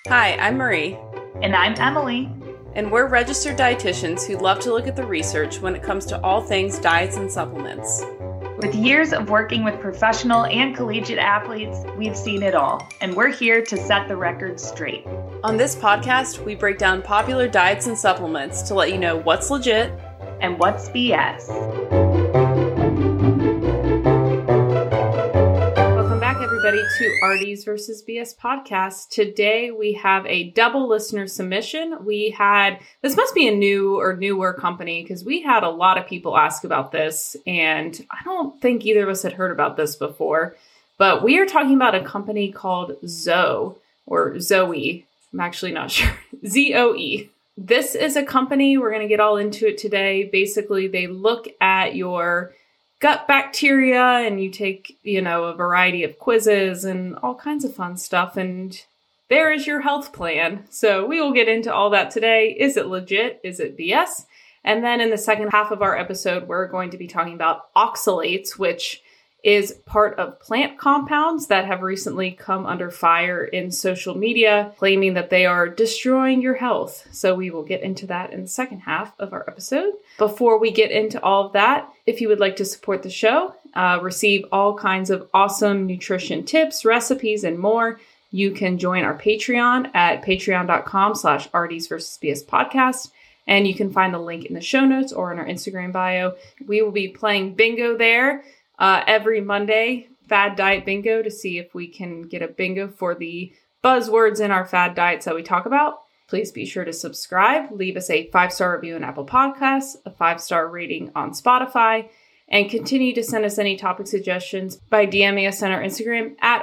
Hi, I'm Marie. And I'm Emily. And we're registered dietitians who love to look at the research when it comes to all things diets and supplements. With years of working with professional and collegiate athletes, we've seen it all, and we're here to set the record straight. On this podcast, we break down popular diets and supplements to let you know what's legit and what's BS. Welcome back, everybody, to Artie's vs. BS podcast. Today, we have a double listener submission. This must be a new or newer company because we had a lot of people ask about this, and I don't think either of us had heard about this before, but we are talking about a company called Zoe, or Zoe. I'm actually not sure. ZOE. This is a company, we're going to get all into it today. Basically, they look at your gut bacteria and you take, a variety of quizzes and all kinds of fun stuff. And there is your health plan. So we will get into all that today. Is it legit? Is it BS? And then in the second half of our episode, we're going to be talking about oxalates, which is part of plant compounds that have recently come under fire in social media, claiming that they are destroying your health. So we will get into that in the second half of our episode. Before we get into all of that, if you would like to support the show, receive all kinds of awesome nutrition tips, recipes, and more, you can join our Patreon at patreon.com/Artie's vs. BS podcast. And you can find the link in the show notes or in our Instagram bio. We will be playing bingo there every Monday, Fad Diet Bingo, to see if we can get a bingo for the buzzwords in our fad diets that we talk about. Please be sure to subscribe, leave us a 5-star review on Apple Podcasts, a 5-star rating on Spotify, and continue to send us any topic suggestions by DMing us on our Instagram at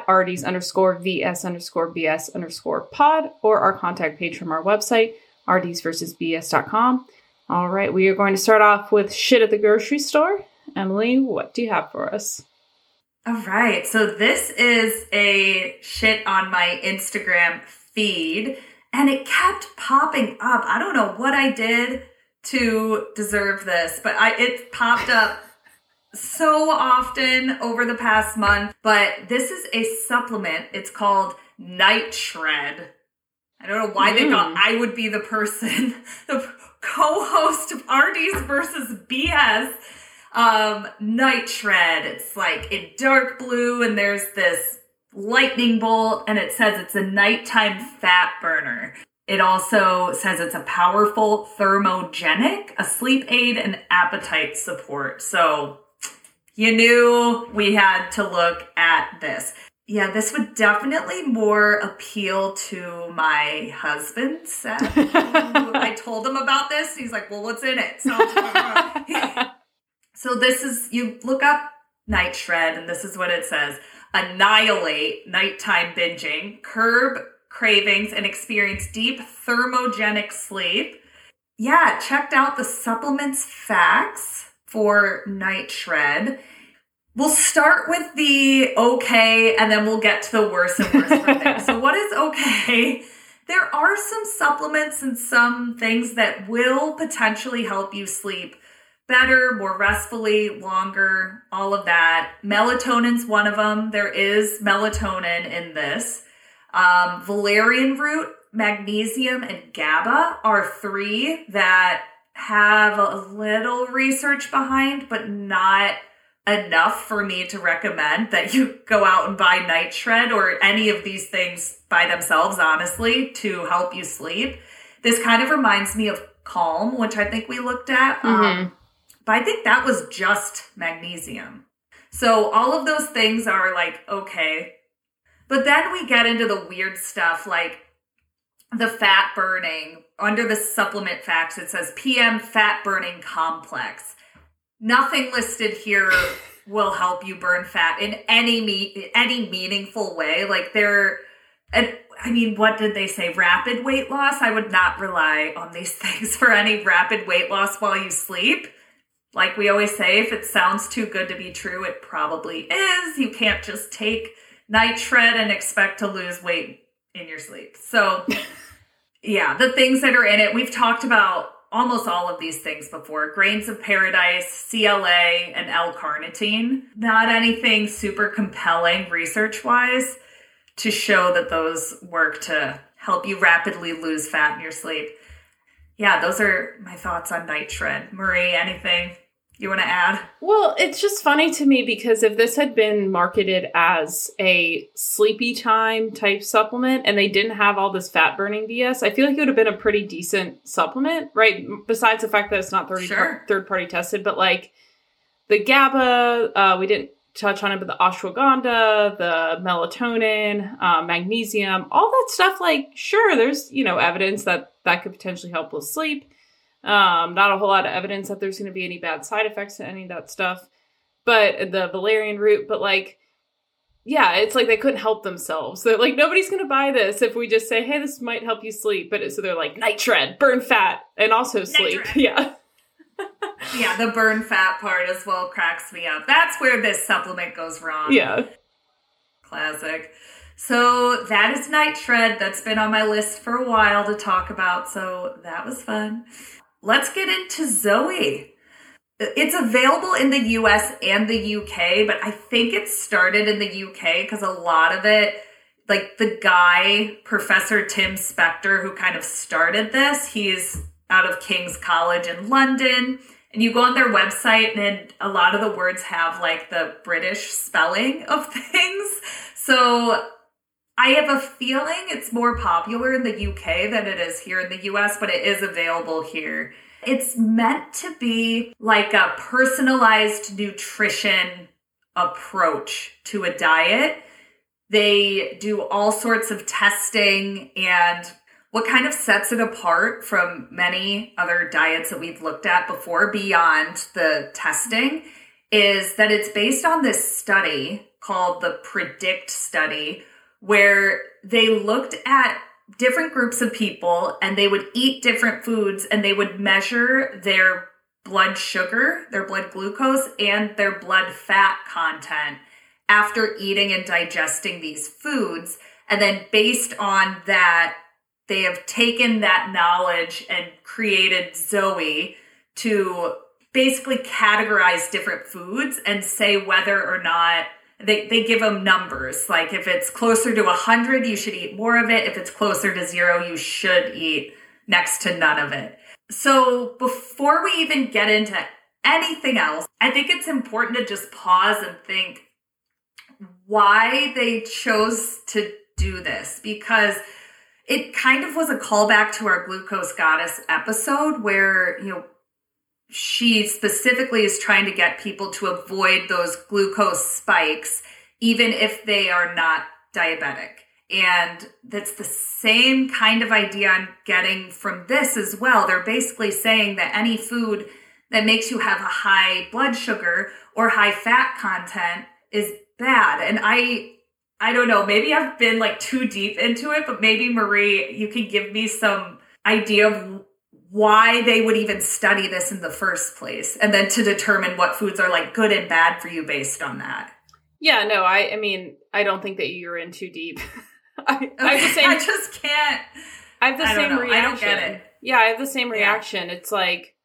Arties_VS_BS_pod or our contact page from our website, artiesvsbs.com. All right, we are going to start off with shit at the grocery store. Emily, what do you have for us? All right. So this is a shit on my Instagram feed, and it kept popping up. I don't know what I did to deserve this, but it popped up so often over the past month. But this is a supplement. It's called Night Shred. I don't know why they thought I would be the person, the co-host of Artie's vs. BS. Night Shred. It's like in dark blue and there's this lightning bolt and it says it's a nighttime fat burner. It also says it's a powerful thermogenic, a sleep aid, and appetite support. So you knew we had to look at this. Yeah, this would definitely more appeal to my husband, Seth. I told him about this. He's like, well, what's in it? So this is, you look up Night Shred, and this is what it says. Annihilate nighttime binging, curb cravings, and experience deep thermogenic sleep. Yeah, checked out the supplements facts for Night Shred. We'll start with the okay, and then we'll get to the worse and worse from there. So what is okay? There are some supplements and some things that will potentially help you sleep better, more restfully, longer, all of that. Melatonin's one of them. There is melatonin in this. Valerian root, magnesium, and GABA are three that have a little research behind, but not enough for me to recommend that you go out and buy Night Shred or any of these things by themselves, honestly, to help you sleep. This kind of reminds me of Calm, which I think we looked at. But I think that was just magnesium. So all of those things are like, okay. But then we get into the weird stuff like the fat burning. Under the supplement facts, it says PM fat burning complex. Nothing listed here will help you burn fat in any meaningful way. Like what did they say? Rapid weight loss? I would not rely on these things for any rapid weight loss while you sleep. Like we always say, if it sounds too good to be true, it probably is. You can't just take Night Shred and expect to lose weight in your sleep. So, yeah, the things that are in it, we've talked about almost all of these things before. Grains of Paradise, CLA, and L-carnitine. Not anything super compelling research-wise to show that those work to help you rapidly lose fat in your sleep. Yeah, those are my thoughts on Night Shred. Marie, anything you want to add? Well, it's just funny to me because if this had been marketed as a sleepy time type supplement and they didn't have all this fat burning BS, I feel like it would have been a pretty decent supplement, right? Besides the fact that it's not third party tested, but like the GABA, we didn't touch on it, but the ashwagandha, the melatonin, magnesium, all that stuff, like, sure, there's, evidence that could potentially help with sleep. Not a whole lot of evidence that there's going to be any bad side effects to any of that stuff, but the valerian root, but like, yeah, it's like they couldn't help themselves. They're like, nobody's going to buy this if we just say, hey, this might help you sleep. But so they're like, Night Shred, burn fat, and also sleep. Yeah. Yeah, the burn fat part as well cracks me up. That's where this supplement goes wrong. Yeah. Classic. So that is Night Shred. That's been on my list for a while to talk about. So that was fun. Let's get into Zoe. It's available in the US and the UK, but I think it started in the UK because a lot of it, like the guy, Professor Tim Spector, who kind of started this, he's out of King's College in London. And you go on their website and a lot of the words have like the British spelling of things. So I have a feeling it's more popular in the UK than it is here in the US, but it is available here. It's meant to be like a personalized nutrition approach to a diet. They do all sorts of testing, and what kind of sets it apart from many other diets that we've looked at before beyond the testing is that it's based on this study called the PREDICT study, where they looked at different groups of people and they would eat different foods and they would measure their blood sugar, their blood glucose, and their blood fat content after eating and digesting these foods. And then based on that, they have taken that knowledge and created Zoe to basically categorize different foods and say whether or not they give them numbers. Like if it's closer to 100, you should eat more of it. If it's closer to 0, you should eat next to none of it. So before we even get into anything else, I think it's important to just pause and think why they chose to do this, because it kind of was a callback to our Glucose Goddess episode where, she specifically is trying to get people to avoid those glucose spikes, even if they are not diabetic. And that's the same kind of idea I'm getting from this as well. They're basically saying that any food that makes you have a high blood sugar or high fat content is bad. And I don't know, maybe I've been like too deep into it, but maybe Marie, you can give me some idea of why they would even study this in the first place, and then to determine what foods are like good and bad for you based on that. Yeah, no, I mean, I don't think that you're in too deep. I just can't. I have the same reaction. I don't get it. Yeah, I have the same reaction. It's like,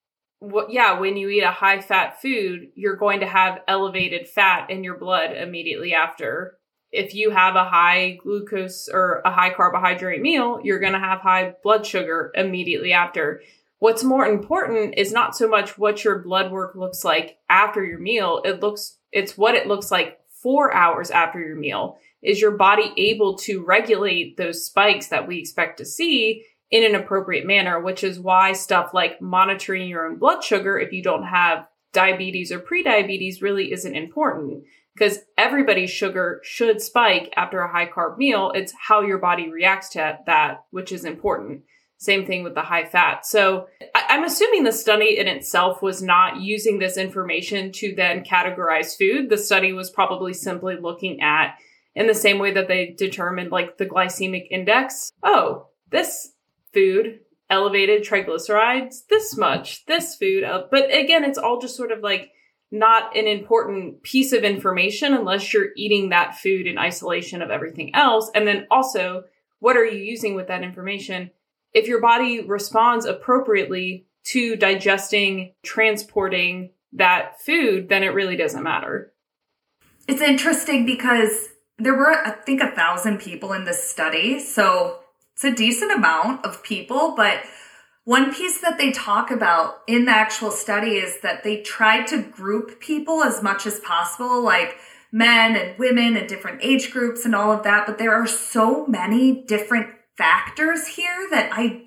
when you eat a high fat food, you're going to have elevated fat in your blood immediately after. If you have a high glucose or a high carbohydrate meal, you're going to have high blood sugar immediately after. What's more important is not so much what your blood work looks like after your meal. It's what it looks like 4 hours after your meal. Is your body able to regulate those spikes that we expect to see in an appropriate manner, which is why stuff like monitoring your own blood sugar if you don't have diabetes or prediabetes really isn't important. Because everybody's sugar should spike after a high carb meal. It's how your body reacts to that, which is important. Same thing with the high fat. So I'm assuming the study in itself was not using this information to then categorize food. The study was probably simply looking at, in the same way that they determined like the glycemic index. Oh, this food elevated triglycerides this much, this food. But again, it's all just sort of like not an important piece of information unless you're eating that food in isolation of everything else. And then also, what are you using with that information? If your body responds appropriately to digesting, transporting that food, then it really doesn't matter. It's interesting because there were, I think, 1,000 people in this study. So it's a decent amount of people, but one piece that they talk about in the actual study is that they tried to group people as much as possible, like men and women and different age groups and all of that. But there are so many different factors here that I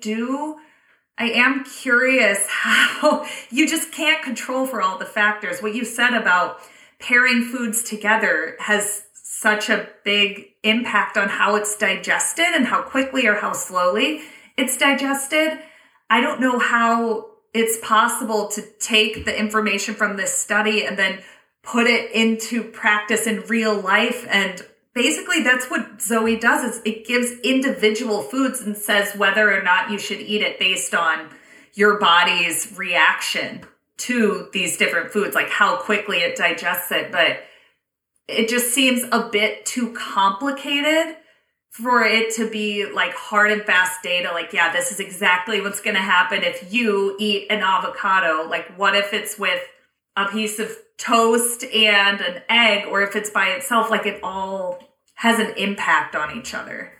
am curious how you just can't control for all the factors. What you said about pairing foods together has such a big impact on how it's digested and how quickly or how slowly it's digested. I don't know how it's possible to take the information from this study and then put it into practice in real life. And basically that's what Zoe does, is it gives individual foods and says whether or not you should eat it based on your body's reaction to these different foods, like how quickly it digests it. But it just seems a bit too complicated for it to be like hard and fast data. Like, yeah, this is exactly what's going to happen if you eat an avocado. Like, what if it's with a piece of toast and an egg, or if it's by itself? Like, it all has an impact on each other.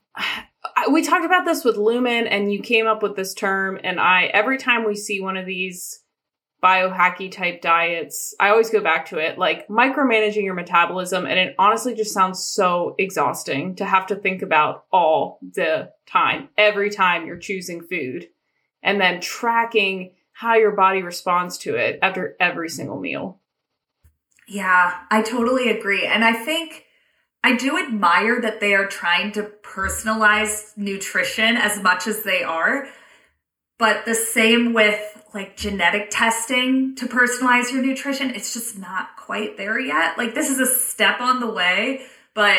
We talked about this with Lumen, and you came up with this term, and every time we see one of these biohacky type diets, I always go back to it, like micromanaging your metabolism. And it honestly just sounds so exhausting to have to think about all the time, every time you're choosing food, and then tracking how your body responds to it after every single meal. Yeah, I totally agree. And I think I do admire that they are trying to personalize nutrition as much as they are. But the same with like genetic testing to personalize your nutrition, it's just not quite there yet. Like, this is a step on the way, but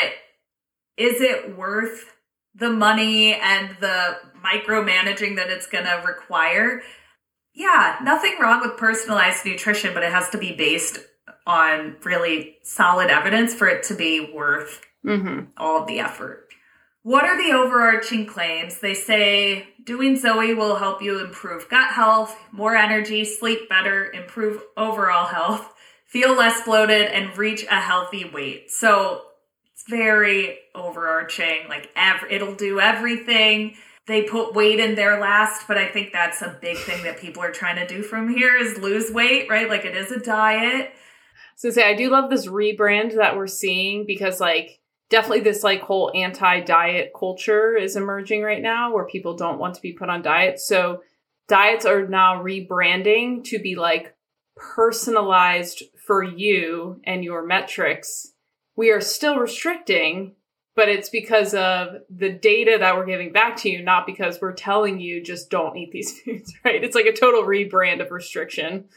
is it worth the money and the micromanaging that it's going to require? Yeah, nothing wrong with personalized nutrition, but it has to be based on really solid evidence for it to be worth all of the effort. What are the overarching claims? They say doing Zoe will help you improve gut health, more energy, sleep better, improve overall health, feel less bloated, and reach a healthy weight. So it's very overarching. Like, it'll do everything. They put weight in there last, but I think that's a big thing that people are trying to do from here is lose weight, right? Like, it is a diet. So I do love this rebrand that we're seeing, because like definitely this like whole anti-diet culture is emerging right now where people don't want to be put on diets. So diets are now rebranding to be like personalized for you and your metrics. We are still restricting, but it's because of the data that we're giving back to you, not because we're telling you just don't eat these foods, right? It's like a total rebrand of restriction.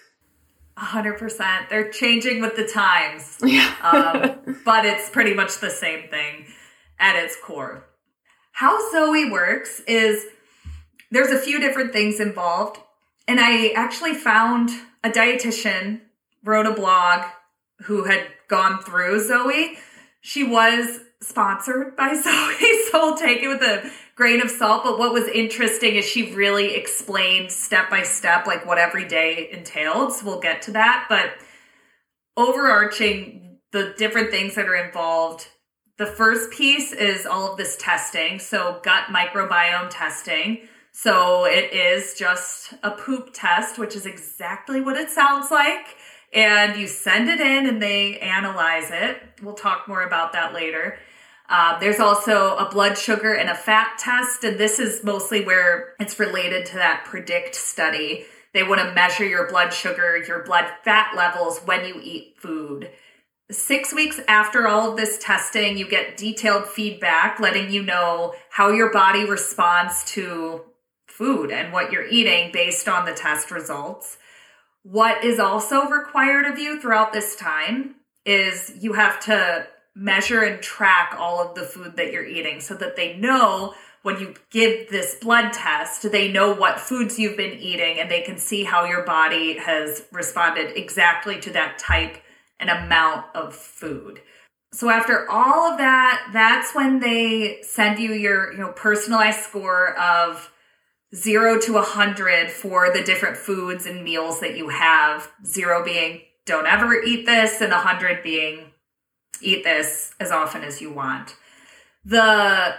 100%. They're changing with the times. Yeah. But it's pretty much the same thing at its core. How Zoe works is there's a few different things involved. And I actually found a dietitian wrote a blog who had gone through Zoe. She was sponsored by Zoe, so we'll take it with a grain of salt. But what was interesting is she really explained step by step, like what every day entailed. So we'll get to that. But overarching, the different things that are involved, the first piece is all of this testing. So gut microbiome testing. So it is just a poop test, which is exactly what it sounds like. And you send it in and they analyze it. We'll talk more about that later. There's also a blood sugar and a fat test. And this is mostly where it's related to that PREDICT study. They want to measure your blood sugar, your blood fat levels when you eat food. 6 weeks after all of this testing, you get detailed feedback letting you know how your body responds to food and what you're eating based on the test results. What is also required of you throughout this time is you have to measure and track all of the food that you're eating so that they know when you give this blood test, they know what foods you've been eating and they can see how your body has responded exactly to that type and amount of food. So after all of that, that's when they send you your personalized score of 0 to 100 for the different foods and meals that you have. 0 being don't ever eat this, and 100 being eat this as often as you want. The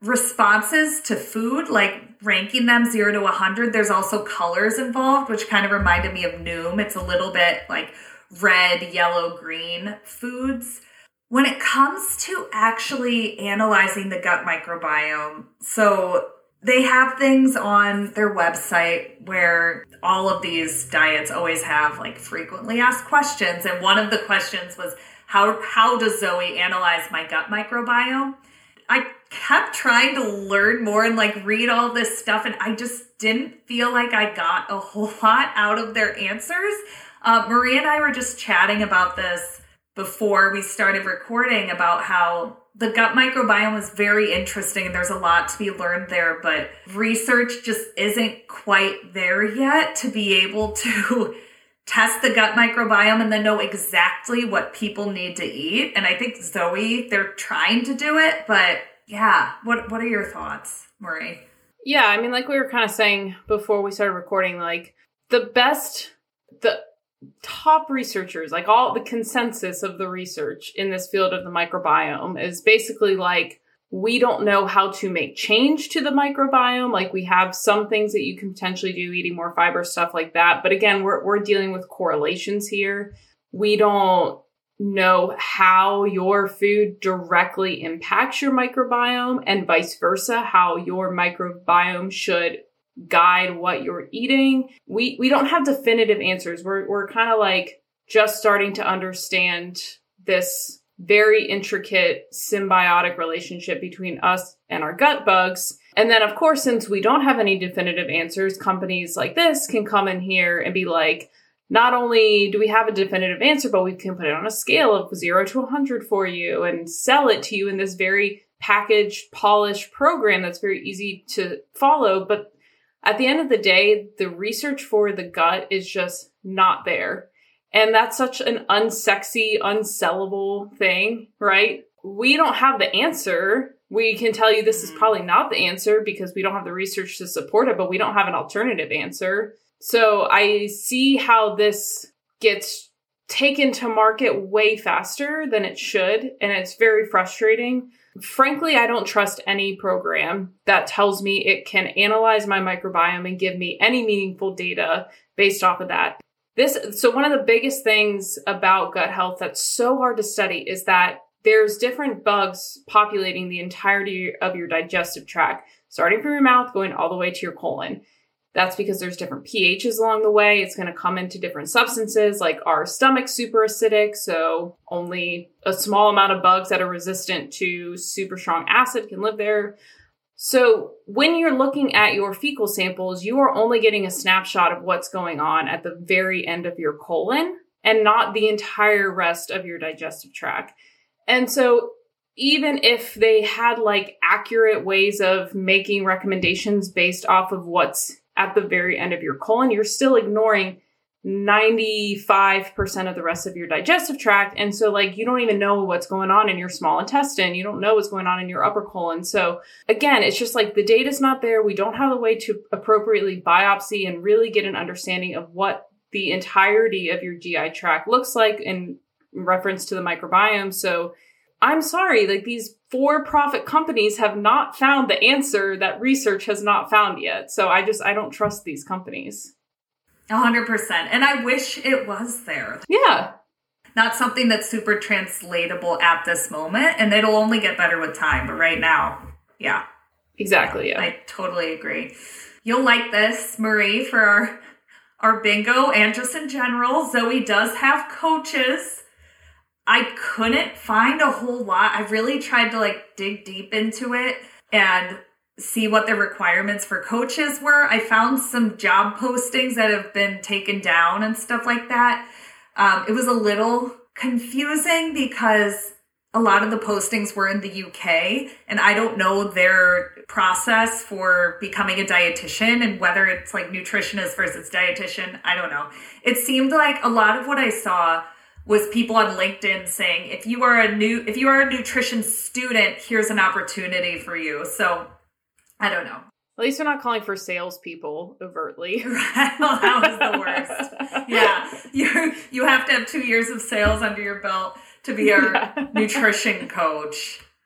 responses to food, like ranking them 0 to 100. There's also colors involved, which kind of reminded me of Noom. It's a little bit like red, yellow, green foods. When it comes to actually analyzing the gut microbiome, so they have things on their website where all of these diets always have like frequently asked questions. And one of the questions was, how does Zoe analyze my gut microbiome? I kept trying to learn more and like read all this stuff, and I just didn't feel like I got a whole lot out of their answers. Marie and I were just chatting about this before we started recording about how the gut microbiome is very interesting and there's a lot to be learned there, but research just isn't quite there yet to be able to test the gut microbiome and then know exactly what people need to eat. And I think Zoe, they're trying to do it, but yeah, what are your thoughts, Marie? Yeah, I mean, like we were kind of saying before we started recording, like the top researchers, like all the consensus of the research in this field of the microbiome is basically like, we don't know how to make change to the microbiome. Like we have some things that you can potentially do, eating more fiber, stuff like that. But again, we're dealing with correlations here. We don't know how your food directly impacts your microbiome and vice versa, how your microbiome should guide what you're eating. We don't have definitive answers. We're kind of like just starting to understand this very intricate symbiotic relationship between us and our gut bugs. And then, of course, since we don't have any definitive answers, companies like this can come in here and be like, not only do we have a definitive answer, but we can put it on a scale of 0 to 100 for you and sell it to you in this very packaged, polished program that's very easy to follow. But at the end of the day, the research for the gut is just not there. And that's such an unsexy, unsellable thing, right? We don't have the answer. We can tell you this is probably not the answer because we don't have the research to support it, but we don't have an alternative answer. So I see how this gets taken to market way faster than it should, and it's very frustrating. Frankly, I don't trust any program that tells me it can analyze my microbiome and give me any meaningful data based off of that. So one of the biggest things about gut health that's so hard to study is that there's different bugs populating the entirety of your digestive tract, starting from your mouth, going all the way to your colon. That's because there's different pHs along the way. It's going to come into different substances, like our stomach's super acidic, so only a small amount of bugs that are resistant to super strong acid can live there. So when you're looking at your fecal samples, you are only getting a snapshot of what's going on at the very end of your colon and not the entire rest of your digestive tract. And so even if they had like accurate ways of making recommendations based off of what's at the very end of your colon, you're still ignoring 95% of the rest of your digestive tract. And so like, you don't even know what's going on in your small intestine. You don't know what's going on in your upper colon. So again, it's just like the data's not there. We don't have a way to appropriately biopsy and really get an understanding of what the entirety of your GI tract looks like in reference to the microbiome. So I'm sorry, like these for-profit companies have not found the answer that research has not found yet. So I don't trust these companies. 100%. And I wish it was there. Yeah. Not something that's super translatable at this moment. And it'll only get better with time. But right now, yeah. Exactly, yeah. I totally agree. You'll like this, Marie, for our bingo and just in general. Zoe does have coaches. I couldn't find a whole lot. I really tried to like dig deep into it and see what the requirements for coaches were. I found some job postings that have been taken down and stuff like that. It was a little confusing because a lot of the postings were in the UK and I don't know their process for becoming a dietitian and whether it's like nutritionist versus dietitian. I don't know. It seemed like a lot of what I saw was people on LinkedIn saying, if you are a nutrition student, here's an opportunity for you. So I don't know. At least they're not calling for salespeople overtly. Right. Well, that was the worst. Yeah. You have to have 2 years of sales under your belt to be our nutrition coach.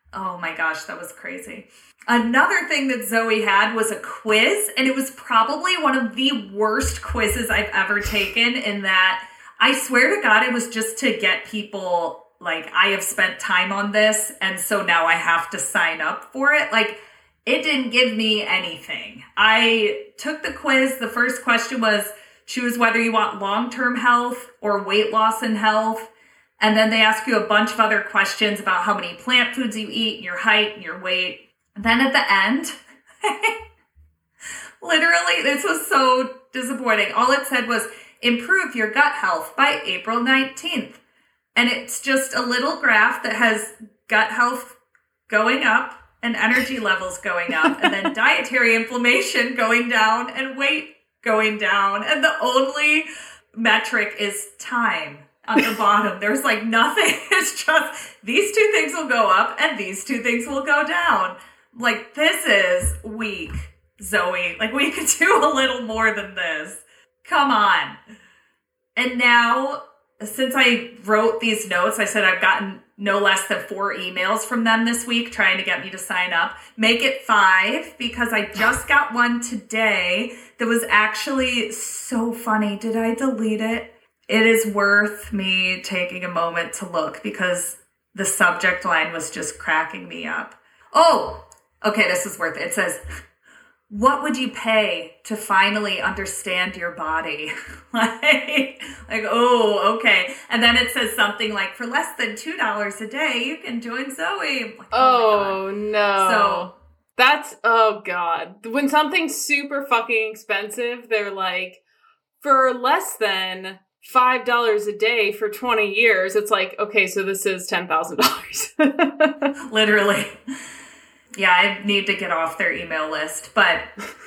Oh my gosh, that was crazy. Another thing that Zoe had was a quiz, and it was probably one of the worst quizzes I've ever taken, in that I swear to God, it was just to get people like, I have spent time on this, and so now I have to sign up for it. Like, it didn't give me anything. I took the quiz. The first question was, choose whether you want long-term health or weight loss and health. And then they ask you a bunch of other questions about how many plant foods you eat, your height, and your weight. And then at the end, literally, this was so disappointing. All it said was, improve your gut health by April 19th. And it's just a little graph that has gut health going up and energy levels going up, and then dietary inflammation going down and weight going down. And the only metric is time on the bottom. There's like nothing. It's just these two things will go up and these two things will go down. Like, this is weak, Zoe. Like, we could do a little more than this. Come on. And now, since I wrote these notes, I said I've gotten no less than 4 emails from them this week trying to get me to sign up. Make it 5, because I just got one today that was actually so funny. Did I delete it? It is worth me taking a moment to look, because the subject line was just cracking me up. Oh, okay, this is worth it. It says, what would you pay to finally understand your body? like, oh, okay. And then it says something like, for less than $2 a day, you can join Zoe. Like, oh no. So that's, oh God. When something's super fucking expensive, they're like, for less than $5 a day for 20 years, it's like, okay, so this is $10,000. Literally. Yeah, I need to get off their email list. But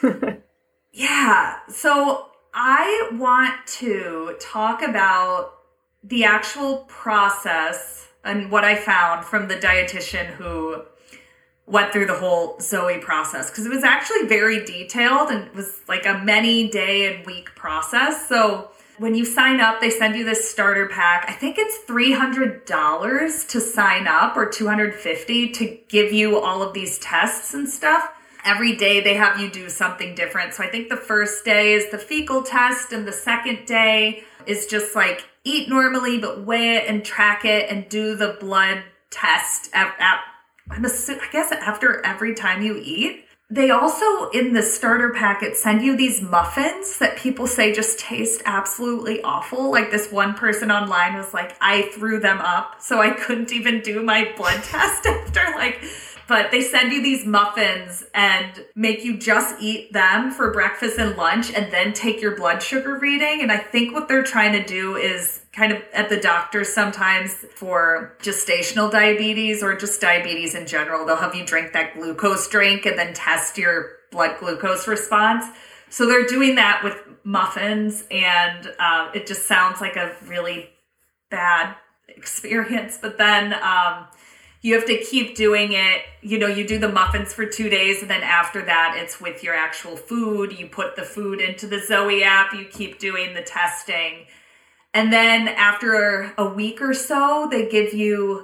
yeah, so I want to talk about the actual process and what I found from the dietitian who went through the whole Zoe process, because it was actually very detailed and it was like a many day and week process. So when you sign up, they send you this starter pack. I think it's $300 to sign up, or $250 to give you all of these tests and stuff. Every day they have you do something different. So I think the first day is the fecal test, and the second day is just like eat normally, but weigh it and track it and do the blood test I guess after every time you eat. They also, in the starter packet, send you these muffins that people say just taste absolutely awful. Like, this one person online was like, I threw them up, so I couldn't even do my blood test after, like... But they send you these muffins and make you just eat them for breakfast and lunch and then take your blood sugar reading. And I think what they're trying to do is kind of at the doctor sometimes for gestational diabetes or just diabetes in general, they'll have you drink that glucose drink and then test your blood glucose response. So they're doing that with muffins, and it just sounds like a really bad experience. But then... you have to keep doing it. You know, you do the muffins for 2 days, and then after that, it's with your actual food. You put the food into the Zoe app. You keep doing the testing. And then after a week or so, they give you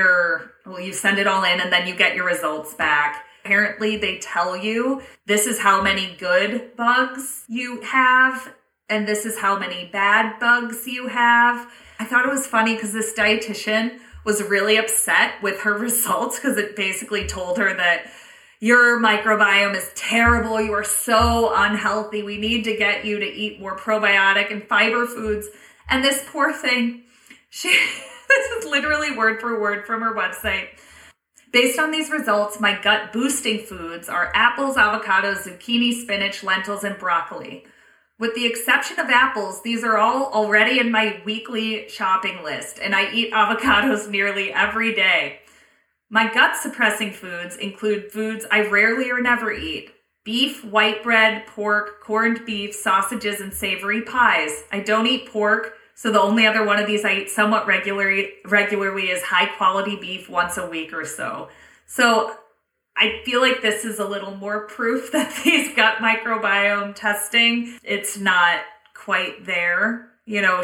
you send it all in, and then you get your results back. Apparently, they tell you this is how many good bugs you have, and this is how many bad bugs you have. I thought it was funny because this dietitian was really upset with her results, because it basically told her that your microbiome is terrible. You are so unhealthy. We need to get you to eat more probiotic and fiber foods. And this poor thing, this is literally word for word from her website. Based on these results, my gut boosting foods are apples, avocados, zucchini, spinach, lentils, and broccoli. With the exception of apples, these are all already in my weekly shopping list, and I eat avocados nearly every day. My gut-suppressing foods include foods I rarely or never eat: beef, white bread, pork, corned beef, sausages, and savory pies. I don't eat pork, so the only other one of these I eat somewhat regularly is high-quality beef once a week or so. So I feel like this is a little more proof that these gut microbiome testing, it's not quite there. You know, she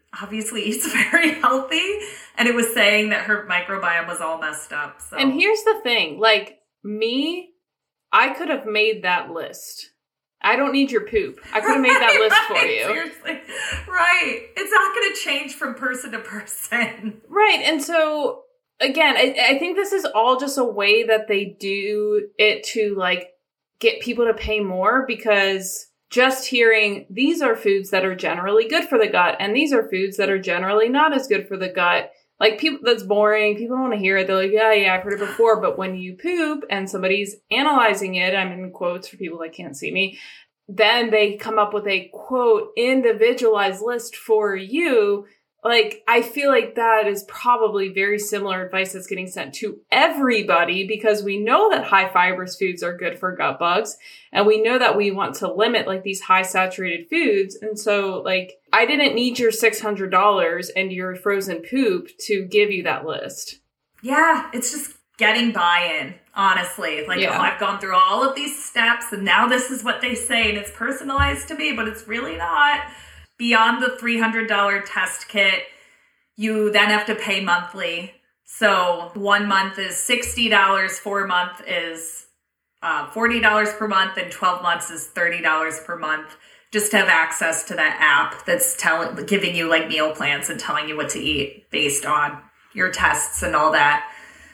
obviously eats very healthy, and it was saying that her microbiome was all messed up. So. And here's the thing, like me, I could have made that list. I don't need your poop. I could have made that list for you. Seriously. Right. It's not going to change from person to person. Right. And so, again, I think this is all just a way that they do it to, like, get people to pay more, because just hearing these are foods that are generally good for the gut and these are foods that are generally not as good for the gut, like, people, that's boring. People don't want to hear it. They're like, yeah, I've heard it before. But when you poop and somebody's analyzing it, I'm in quotes for people that can't see me, then they come up with a, quote, individualized list for you. Like, I feel like that is probably very similar advice that's getting sent to everybody, because we know that high fibrous foods are good for gut bugs. And we know that we want to limit, like, these high saturated foods. And so, like, I didn't need your $600 and your frozen poop to give you that list. Yeah, it's just getting buy-in, honestly. Like, oh, I've gone through all of these steps and now this is what they say and it's personalized to me, but it's really not. Beyond the $300 test kit, you then have to pay monthly. So 1 month is $60, 4 month is $40 per month, and 12 months is $30 per month, just to have access to that app that's giving you, like, meal plans and telling you what to eat based on your tests and all that.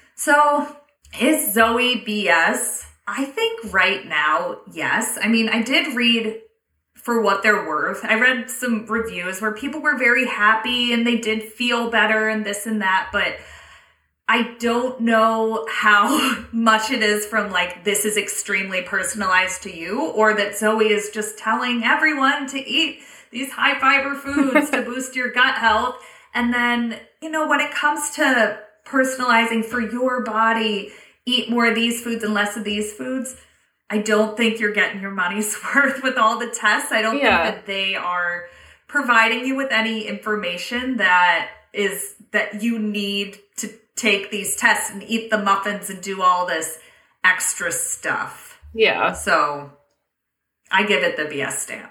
So is Zoe BS? I think right now, yes. I mean, I did read, for what they're worth, I read some reviews where people were very happy and they did feel better and this and that, but I don't know how much it is from, like, this is extremely personalized to you, or that Zoe is just telling everyone to eat these high fiber foods to boost your gut health. And then, you know, when it comes to personalizing for your body, eat more of these foods and less of these foods, I don't think you're getting your money's worth with all the tests. I don't think that they are providing you with any information that you need to take these tests and eat the muffins and do all this extra stuff. Yeah. So I give it the BS stamp.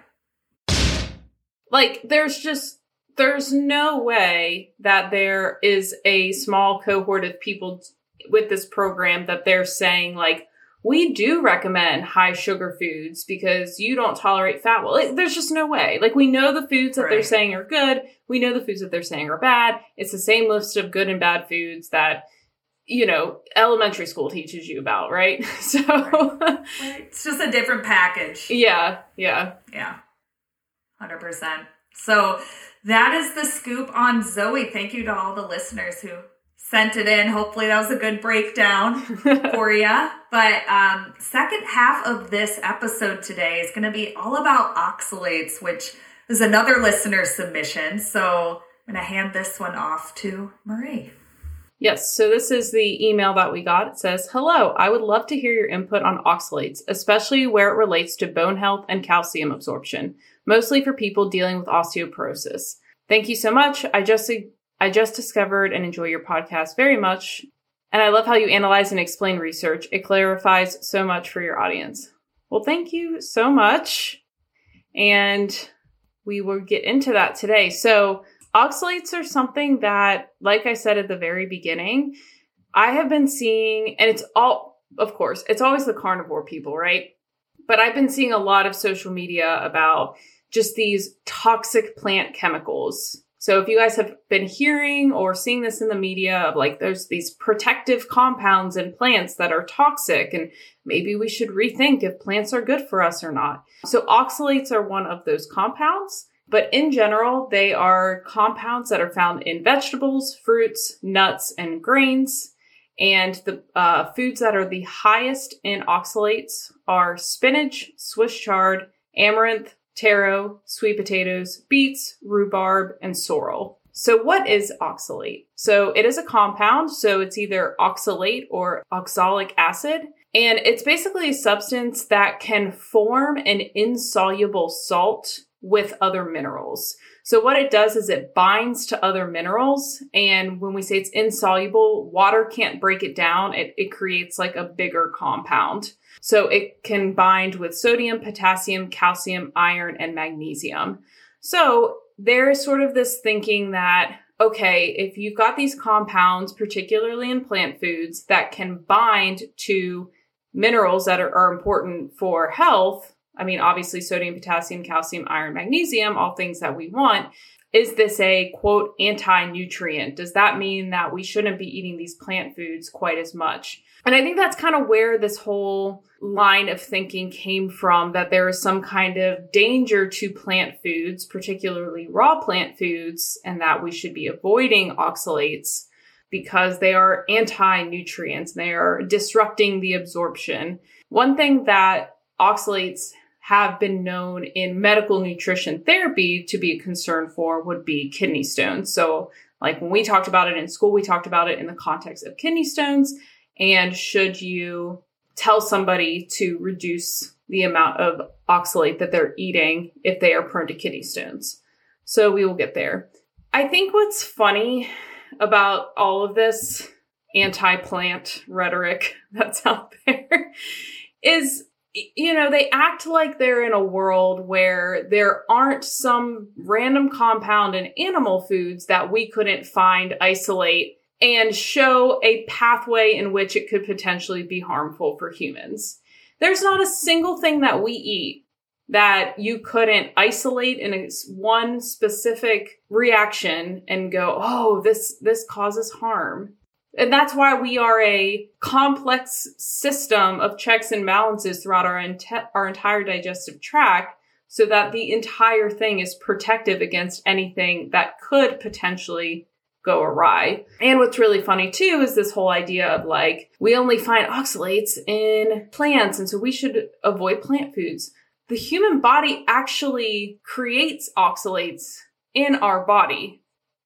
Like, there's no way that there is a small cohort of people with this program that they're saying, like, we do recommend high sugar foods because you don't tolerate fat. Well, there's just no way. Like, we know the foods that they're saying are good. We know the foods that they're saying are bad. It's the same list of good and bad foods that, you know, elementary school teaches you about, right? So it's just a different package. Yeah. 100%. So that is the scoop on Zoe. Thank you to all the listeners who sent it in. Hopefully that was a good breakdown for you. But second half of this episode today is going to be all about oxalates, which is another listener submission. So I'm going to hand this one off to Marie. Yes, so this is the email that we got. It says, hello, I would love to hear your input on oxalates, especially where it relates to bone health and calcium absorption, mostly for people dealing with osteoporosis. Thank you so much. I just discovered and enjoy your podcast very much. And I love how you analyze and explain research. It clarifies so much for your audience. Well, thank you so much. And we will get into that today. So oxalates are something that, like I said at the very beginning, I have been seeing, and it's all, of course, it's always the carnivore people, right? But I've been seeing a lot of social media about just these toxic plant chemicals. So if you guys have been hearing or seeing this in the media of, like, there's these protective compounds in plants that are toxic, and maybe we should rethink if plants are good for us or not. So oxalates are one of those compounds, but in general, they are compounds that are found in vegetables, fruits, nuts, and grains. And the foods that are the highest in oxalates are spinach, Swiss chard, amaranth, taro, sweet potatoes, beets, rhubarb, and sorrel. So what is oxalate? So it is a compound, so it's either oxalate or oxalic acid, and it's basically a substance that can form an insoluble salt with other minerals. So what it does is it binds to other minerals, and when we say it's insoluble, water can't break it down. It creates like a bigger compound. So it can bind with sodium, potassium, calcium, iron, and magnesium. So there is sort of this thinking that, okay, if you've got these compounds, particularly in plant foods, that can bind to minerals that are important for health, I mean, obviously sodium, potassium, calcium, iron, magnesium, all things that we want, is this a, quote, anti-nutrient? Does that mean that we shouldn't be eating these plant foods quite as much? And I think that's kind of where this whole line of thinking came from, that there is some kind of danger to plant foods, particularly raw plant foods, and that we should be avoiding oxalates because they are anti-nutrients. They are disrupting the absorption. One thing that oxalates have been known in medical nutrition therapy to be a concern for would be kidney stones. So like when we talked about it in school, we talked about it in the context of kidney stones. And should you tell somebody to reduce the amount of oxalate that they're eating if they are prone to kidney stones? So we will get there. I think what's funny about all of this anti-plant rhetoric that's out there is, you know, they act like they're in a world where there aren't some random compound in animal foods that we couldn't find, isolate, and show a pathway in which it could potentially be harmful for humans. There's not a single thing that we eat that you couldn't isolate in one specific reaction and go, oh, this causes harm. And that's why we are a complex system of checks and balances throughout our entire digestive tract, so that the entire thing is protective against anything that could potentially go awry. And what's really funny too is this whole idea of like, we only find oxalates in plants, and so we should avoid plant foods. The human body actually creates oxalates in our body.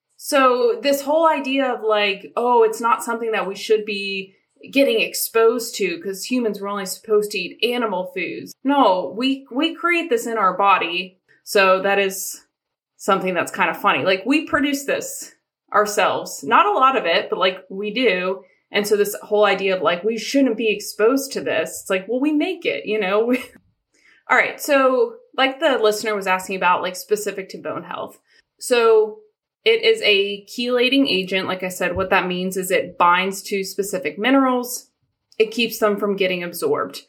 So this whole idea of like, oh, it's not something that we should be getting exposed to because humans were only supposed to eat animal foods. No, we create this in our body. So that is something that's kind of funny. Like, we produce this ourselves. Not a lot of it, but like we do. And so this whole idea of like, we shouldn't be exposed to this. It's like, well, we make it, you know? All right. So like the listener was asking about, like specific to bone health. So it is a chelating agent. Like I said, what that means is it binds to specific minerals. It keeps them from getting absorbed.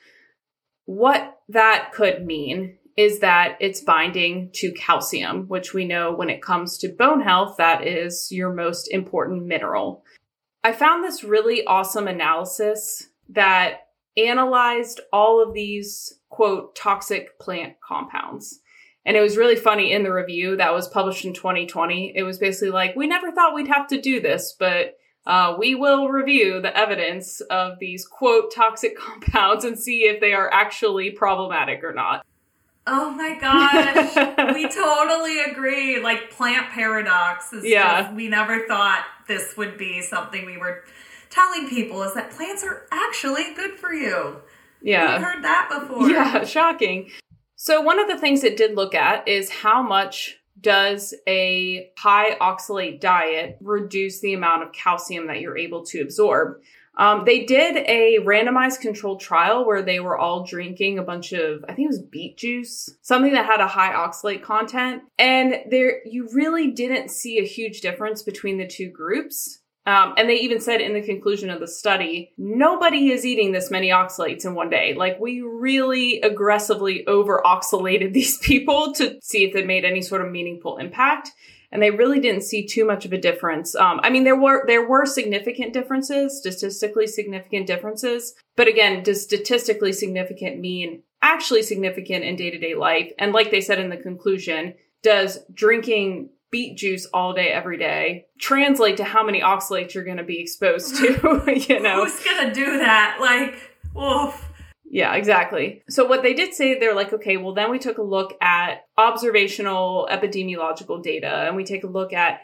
What that could mean is that it's binding to calcium, which we know when it comes to bone health, that is your most important mineral. I found this really awesome analysis that analyzed all of these, quote, toxic plant compounds. And it was really funny in the review that was published in 2020. It was basically like, we never thought we'd have to do this, but we will review the evidence of these, quote, toxic compounds and see if they are actually problematic or not. Oh my gosh. We totally agree. Like, plant paradox is just, we never thought this would be something we were telling people, is that plants are actually good for you. Yeah. We've heard that before. Yeah, shocking. So one of the things it did look at is how much does a high oxalate diet reduce the amount of calcium that you're able to absorb. They did a randomized controlled trial where they were all drinking a bunch of, I think it was beet juice, something that had a high oxalate content. And there, you really didn't see a huge difference between the two groups. And they even said in the conclusion of the study, nobody is eating this many oxalates in one day. Like, we really aggressively over-oxalated these people to see if it made any sort of meaningful impact. And they really didn't see too much of a difference. I mean, there were significant differences, statistically significant differences. But again, does statistically significant mean actually significant in day-to-day life? And like they said in the conclusion, does drinking beet juice all day, every day translate to how many oxalates you're going to be exposed to, you know? Who's going to do that? Like, oof. Yeah, exactly. So what they did say, they're like, okay, well, then we took a look at observational epidemiological data, and we take a look at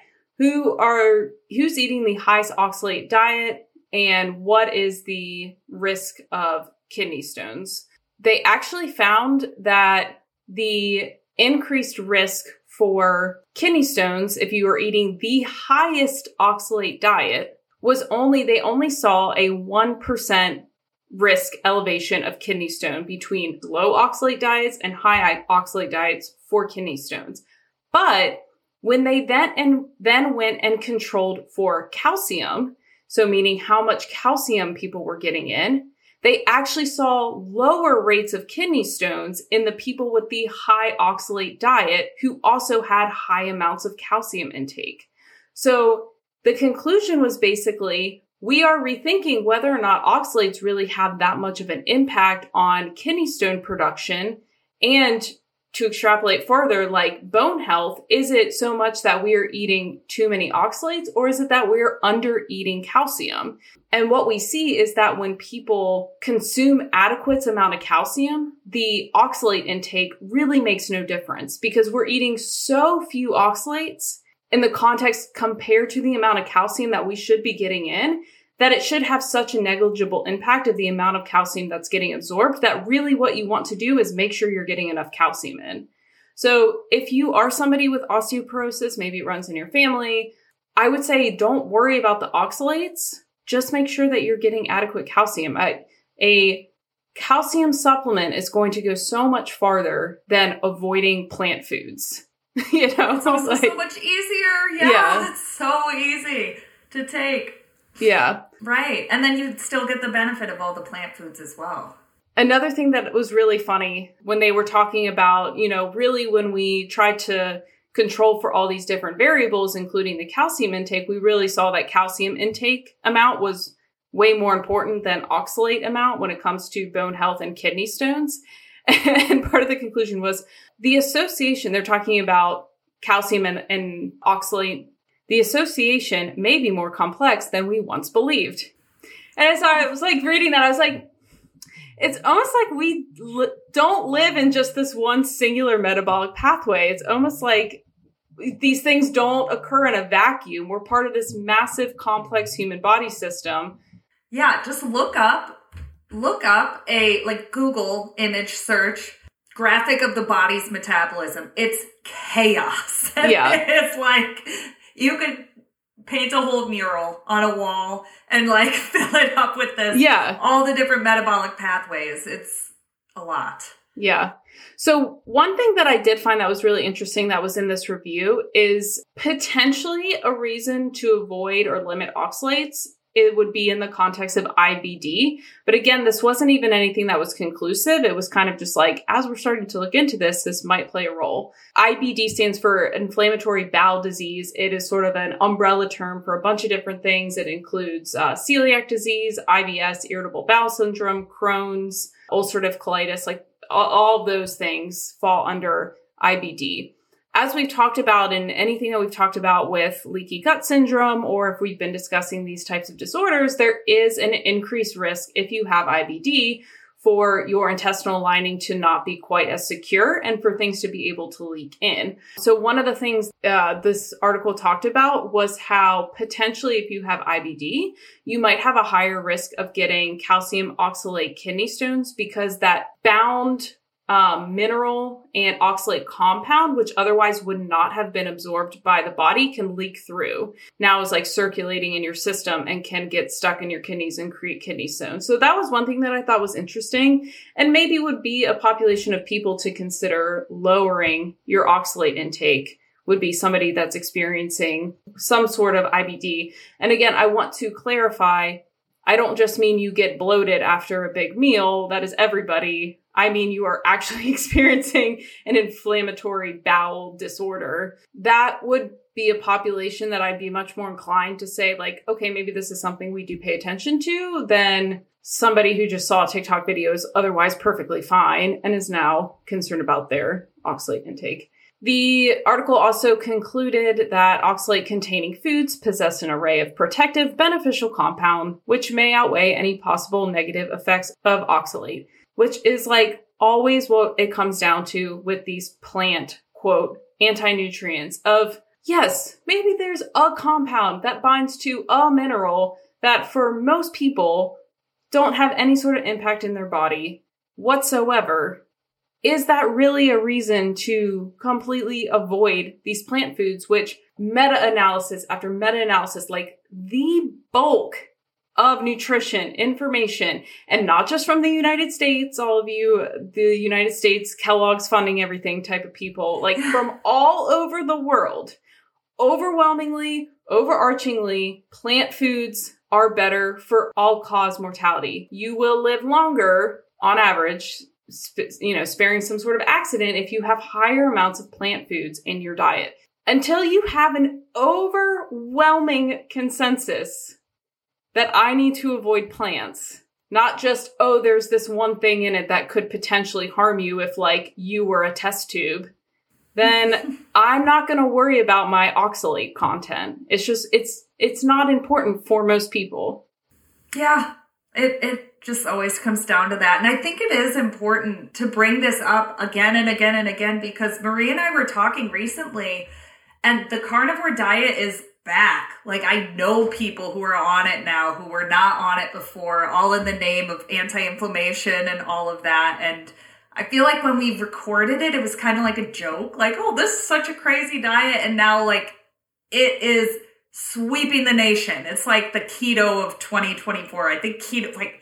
who's eating the highest oxalate diet and what is the risk of kidney stones. They actually found that the increased risk for kidney stones, if you were eating the highest oxalate diet, they only saw a 1% risk elevation of kidney stone between low oxalate diets and high oxalate diets for kidney stones. But When they then went and controlled for calcium, so meaning how much calcium people were getting in, they actually saw lower rates of kidney stones in the people with the high oxalate diet who also had high amounts of calcium intake. So the conclusion was basically, we are rethinking whether or not oxalates really have that much of an impact on kidney stone production. And to extrapolate further, like bone health, is it so much that we are eating too many oxalates, or is it that we're under eating calcium? And what we see is that when people consume adequate amount of calcium, the oxalate intake really makes no difference because we're eating so few oxalates in the context compared to the amount of calcium that we should be getting in, that it should have such a negligible impact of the amount of calcium that's getting absorbed, that really what you want to do is make sure you're getting enough calcium in. So if you are somebody with osteoporosis, maybe it runs in your family, I would say don't worry about the oxalates. Just make sure that you're getting adequate calcium. A calcium supplement is going to go so much farther than avoiding plant foods. You know, it's also so much easier. Yeah, it's so easy to take. Yeah. Right. And then you still get the benefit of all the plant foods as well. Another thing that was really funny when they were talking about, you know, really when we tried to control for all these different variables, including the calcium intake, we really saw that calcium intake amount was way more important than oxalate amount when it comes to bone health and kidney stones. And part of the conclusion was the association, they're talking about calcium and oxalate, the association may be more complex than we once believed. And as I was like reading that, I was like, it's almost like we don't live in just this one singular metabolic pathway. It's almost like these things don't occur in a vacuum. We're part of this massive, complex human body system. Yeah, just look up a Google image search graphic of the body's metabolism. It's chaos. Yeah. It's like you could paint a whole mural on a wall and fill it up with this. Yeah. All the different metabolic pathways. It's a lot. Yeah. So one thing that I did find that was really interesting that was in this review is potentially a reason to avoid or limit oxalates. It would be in the context of IBD. But again, this wasn't even anything that was conclusive. It was kind of just like, as we're starting to look into this, this might play a role. IBD stands for inflammatory bowel disease. It is sort of an umbrella term for a bunch of different things. It includes celiac disease, IBS, irritable bowel syndrome, Crohn's, ulcerative colitis, all of those things fall under IBD. As we've talked about in anything that we've talked about with leaky gut syndrome, or if we've been discussing these types of disorders, there is an increased risk if you have IBD for your intestinal lining to not be quite as secure and for things to be able to leak in. So one of the things this article talked about was how potentially if you have IBD, you might have a higher risk of getting calcium oxalate kidney stones because that bound mineral and oxalate compound, which otherwise would not have been absorbed by the body, can leak through. Now is circulating in your system and can get stuck in your kidneys and create kidney stones. So that was one thing that I thought was interesting and maybe would be a population of people to consider lowering your oxalate intake would be somebody that's experiencing some sort of IBD. And again, I want to clarify, I don't just mean you get bloated after a big meal. That is everybody. I mean, you are actually experiencing an inflammatory bowel disorder. That would be a population that I'd be much more inclined to say, okay, maybe this is something we do pay attention to than somebody who just saw TikTok videos otherwise perfectly fine and is now concerned about their oxalate intake. The article also concluded that oxalate-containing foods possess an array of protective, beneficial compounds, which may outweigh any possible negative effects of oxalate, which is always what it comes down to with these plant, quote, anti-nutrients of, yes, maybe there's a compound that binds to a mineral that for most people don't have any sort of impact in their body whatsoever. Is that really a reason to completely avoid these plant foods, which meta-analysis after meta-analysis, the bulk of nutrition information, and not just from the United States, all of you, the United States, Kellogg's funding everything type of people, from all over the world, overwhelmingly, overarchingly, plant foods are better for all-cause mortality. You will live longer, on average, sparing some sort of accident if you have higher amounts of plant foods in your diet. Until you have an overwhelming consensus that I need to avoid plants, not just, oh, there's this one thing in it that could potentially harm you if, like, you were a test tube, then I'm not going to worry about my oxalate content. It's just, it's not important for most people. Yeah, it just always comes down to that. And I think it is important to bring this up again and again and again, because Marie and I were talking recently, and the carnivore diet is back. Like, I know people who are on it now who were not on it before, all in the name of anti-inflammation and all of that. And I feel like when we recorded it, it was kind of like a joke. Like, oh, this is such a crazy diet. And now, like, it is sweeping the nation. It's like the keto of 2024. I think keto, like,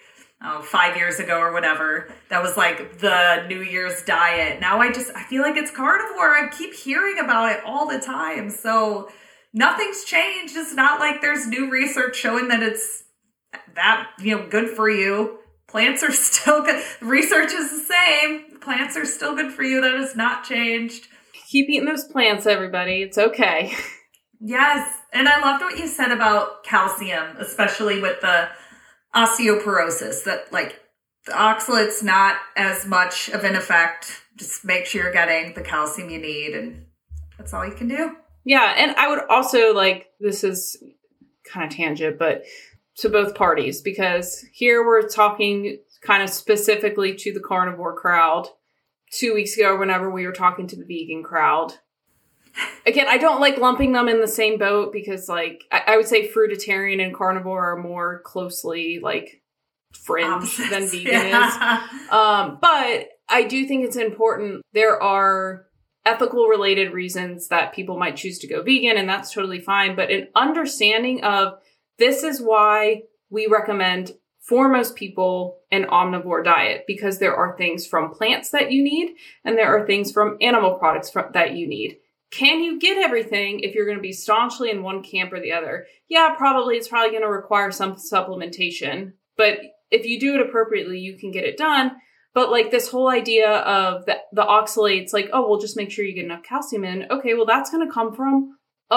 5 years ago or whatever, that was like the New Year's diet. Now I feel like it's carnivore. I keep hearing about it all the time. So nothing's changed. It's not like there's new research showing that it's that, good for you. Plants are still good. Research is the same. Plants are still good for you. That has not changed. Keep eating those plants, everybody. It's okay. Yes. And I loved what you said about calcium, especially with the osteoporosis, that, like, the oxalate's not as much of an effect. Just make sure you're getting the calcium you need, and that's all you can do. Yeah. And I would also, like, this is kind of tangent, but to both parties, because here we're talking kind of specifically to the carnivore crowd. 2 weeks ago, whenever we were talking to the vegan crowd. Again, I don't like lumping them in the same boat because, like, I would say fruitarian and carnivore are more closely, like, fringe than vegan is. But I do think it's important. There are ethical related reasons that people might choose to go vegan, and that's totally fine. But an understanding of this is why we recommend for most people an omnivore diet, because there are things from plants that you need, and there are things from animal products that you need. Can you get everything if you're going to be staunchly in one camp or the other? Yeah, probably. It's probably going to require some supplementation. But if you do it appropriately, you can get it done. But, like, this whole idea of the oxalates, like, oh, well, just make sure you get enough calcium in. Okay, well, that's going to come from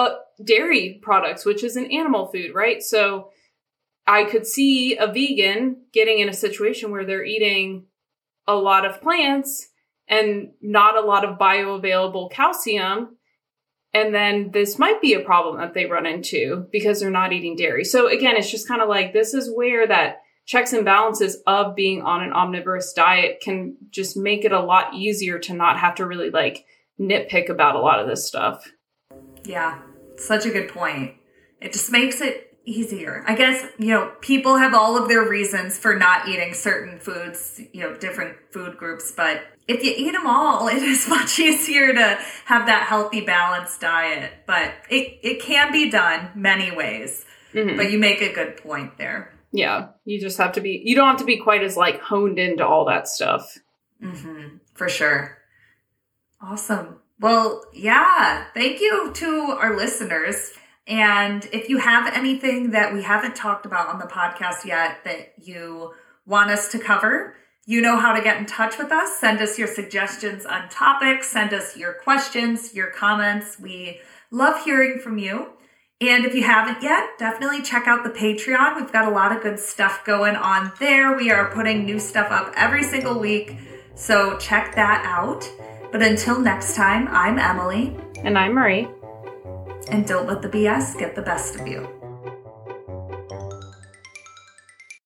dairy products, which is an animal food, right? So I could see a vegan getting in a situation where they're eating a lot of plants and not a lot of bioavailable calcium. And then this might be a problem that they run into because they're not eating dairy. So again, it's just kind of like, this is where that checks and balances of being on an omnivorous diet can just make it a lot easier to not have to really, like, nitpick about a lot of this stuff. Yeah, such a good point. It just makes it easier. I guess, people have all of their reasons for not eating certain foods, different food groups, but if you eat them all, it is much easier to have that healthy, balanced diet. But it can be done many ways. Mm-hmm. But you make a good point there. Yeah, you just have to be, you don't have to be quite as, like, honed into all that stuff. Mm-hmm, for sure. Awesome. Well, yeah, thank you to our listeners. And if you have anything that we haven't talked about on the podcast yet that you want us to cover, you know how to get in touch with us. Send us your suggestions on topics. Send us your questions, your comments. We love hearing from you. And if you haven't yet, definitely check out the Patreon. We've got a lot of good stuff going on there. We are putting new stuff up every single week. So check that out. But until next time, I'm Emily. And I'm Marie. And don't let the BS get the best of you.